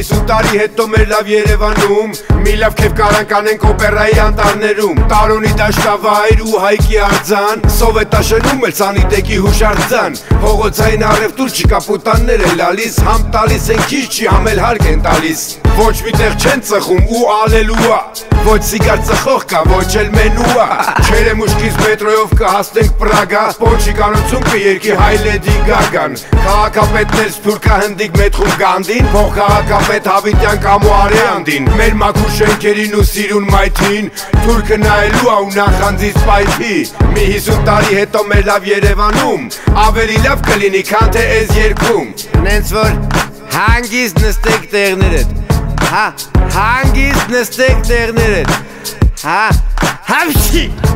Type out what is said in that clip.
50 տարի հետո մեր լավ Երևանում մի լավ քեֆ կարանք անենք օպերայի անտառներում Տարոնի դաշտավայր ու հայկի արձան Սովետաշնում էլ սանիտեկի հուշարձան Փողոցային առևտուր չկա պուտաններ էլ ալիս Համ տալիս են քիչ չի համ էլ հարկ են տալիս Ոչ միտեղ չեն ծխում ու ալելուա Ոչ սիգար ծխող կա ոչ էլ մենուա Չերեմուշկից մետրոյով կհասնենք Պրագա Սպոչի կանոցում կերքի հայ Լեդի Գագան Քաղաքապետներ սփյուռքա հնդիկ մեթխում Գանդին Փող քաղաքապետ Հավիտյան կամու Արեանդին Մեր մաքուր շենքերին ու սիրուն մայթին Թուրքը նայելու ա ու նախանձից պայթի Մի 50 տարի հետո մեր լավ Երևանում Ավելի լավ կլինի քան թե էս երգում Նենց որ հանգիստ նստեք տեղներդ Հա հանգիստ նստեք տեղներդ Հա Համշի